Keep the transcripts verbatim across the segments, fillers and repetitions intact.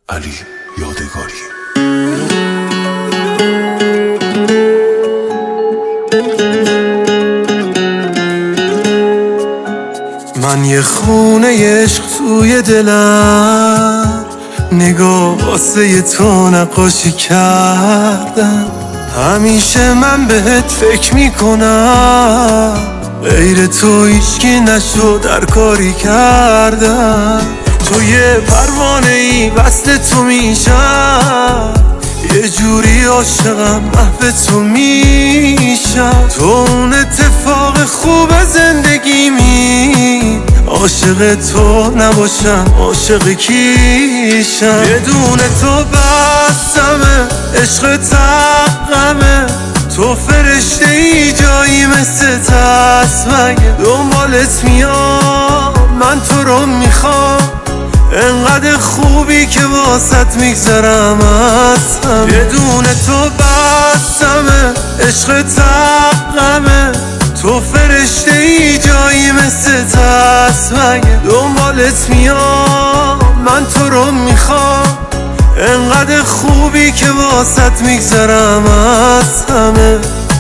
علی یادگاری. من یه خونه عشق توی دلم، نگاه واسه تو نقاشی کردم. همیشه من بهت فکر میکنم، غیر تو هیچکی نشد هر کاری کردم. تو یه پروانه ای وصل تو میشم، یه جوری عاشقم محو تو میشم. تو اون اتفاق خوب زندگیمی، عاشق تو نباشم عاشق کیشم؟ یه دونه تو بسمه، عشق تقمه، تو فرشته ای جایی مثل تسمگه. دنبالت میام من تو رو میخوام، انقدر خوبی که واسط میگذرم از همه. یه دونه تو بسمه، عشق تقمه، تو فرشته ای جایی مثل تسمگه. دنبالت میام من تو رو میخوام، انقدر خوبی که واسط میگذرم از همه.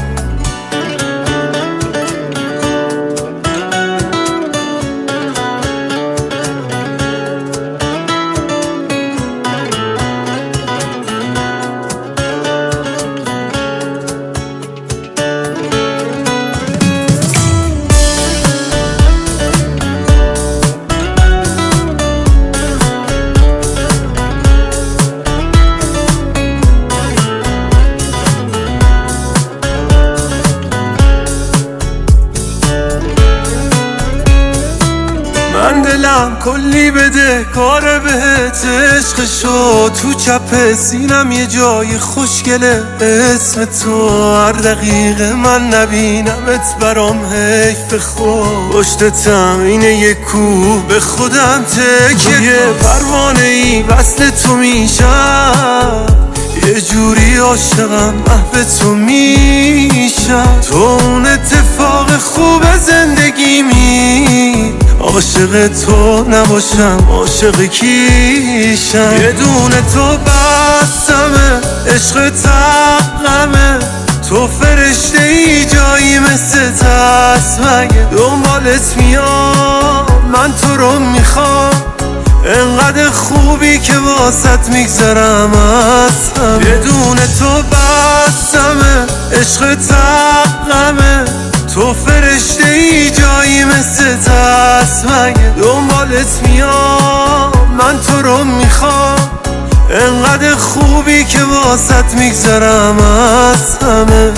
من دلم کلی بده کار بهت عشق شد، تو چپ سینم یه جای خوشگله اسم تو. هر دقیقه من نبینمت برام حیف خود، پشتتم اینه یه کوه به خودم تکیه. یه پروانه ای وصل تو میشم، یه جوری عاشقم محو تو میشم. تو اون اتفاق خوب زندگیمی، عاشق تو نباشم عاشق کیشم؟ یه دونه تو بسمه، عشق تقمه، تو فرشته ای جایی مثل تسمگه. دنبالت میام من تو رو میخوام، انقدر خوبی که واسط میگذرم از همه. یه دونه تو بسمه، عشق تقمه، تو فرشته ای جایی مثل تسمگه. دنبالت میام من تو رو میخوام، انقدر خوبی که واسط میگذرم از همه.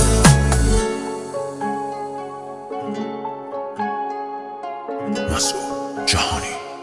مسعود جهانی.